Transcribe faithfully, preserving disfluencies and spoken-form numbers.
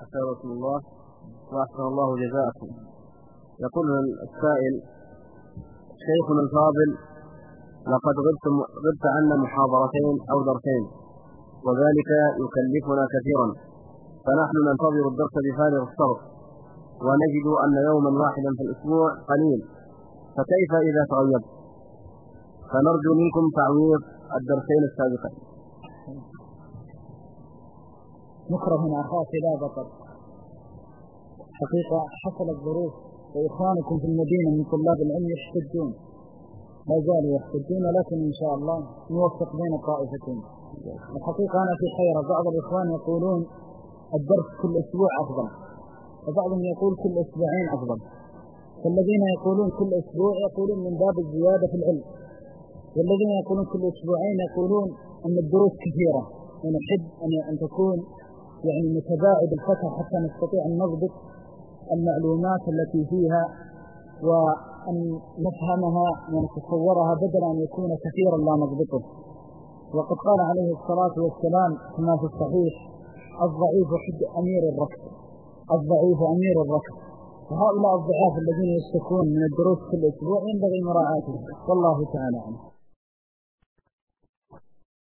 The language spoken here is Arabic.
أستغفر الله وأحسن الله جزاءكم. يقول السائل: شيخنا الفاضل، لقد غبت غبت عنا محاضرتين أو درسين، وذلك يكلفنا كثيرا، فنحن ننتظر الدرس بفارغ الصبر، ونجد أن يوما واحدا في الأسبوع قليل، فكيف إذا تغيب؟ فنرجو منكم تعويض الدرسين السابقين. نكره من أخاك لا بطل. حقيقة حصلت ظروف، وإخوانكم في المدينة من طلاب العلم يحتجون، لا زالوا يحتجون، لكن إن شاء الله نوفق بين الطائفتين. الحقيقة أنا في حيرة، بعض الإخوان يقولون الدرس كل أسبوع أفضل، وبعضهم يقول كل أسبوعين أفضل. فالذين يقولون كل أسبوع يقولون من باب الزيادة في العلم، والذين يقولون كل أسبوعين يقولون أن الدروس كثيرة، ونحب أن تكون يعني متباعد الفترة حتى نستطيع أن نضبط المعلومات التي فيها وأن نفهمها ونتصورها، بدل أن يكون كثيرا لا نضبطه. وقد قال عليه الصلاة والسلام كما في الصحيح: الضعيف حد أمير الركب، الضعيف أمير الركب. وهؤلاء الضعاف الذين يشتكون من الدروس كل أسبوع ينبغي مراعاتهم، والله تعالى عنه.